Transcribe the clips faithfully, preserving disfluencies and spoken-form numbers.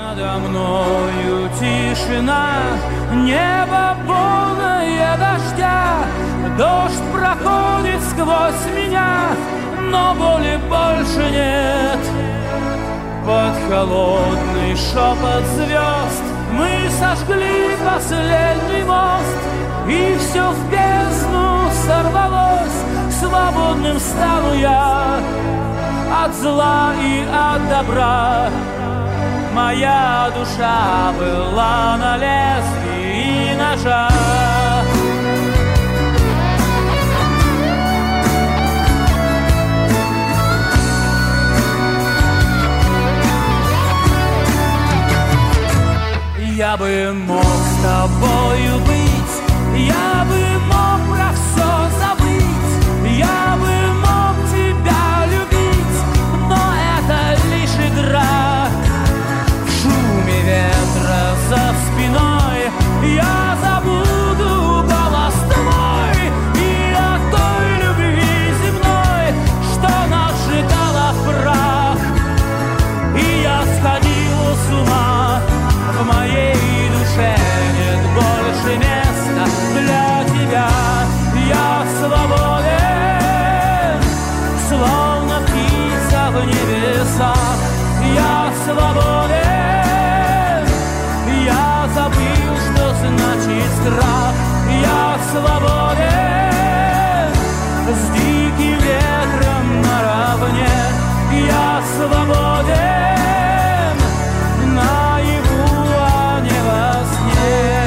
Надо мною тишина, небо полное дождя, дождь проходит сквозь меня, но боли больше нет. Под холодный шепот звезд мы сожгли последний мост, и все в бездну сорвалось, свободным стану я от зла и от добра. Моя душа была на лезвии ножа. Я бы мог с тобою быть, я бы мог про все забыть, я бы мог тебя любить, но это лишь игра. В шуме ветра за спиной я забуду голос твой и о той любви земной, что нас сжигала в прах. И я сходил с ума, в моей душе нет больше места для тебя. Я свободен, словно птица в небесах. Я свободен, я забыл, что значит страх. Я свободен, с диким ветром наравне. Я свободен, наяву, а не во сне.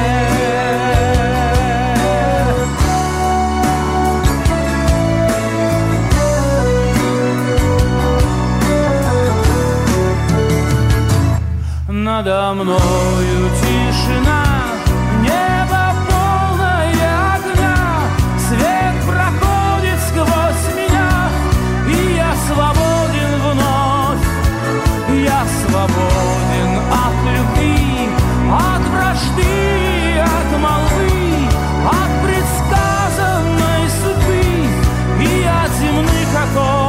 Надо мною тишина, небо полное огня, свет проходит сквозь меня, и я свободен вновь. Я свободен от любви, от вражды, от молвы, от предсказанной судьбы и от земных оков.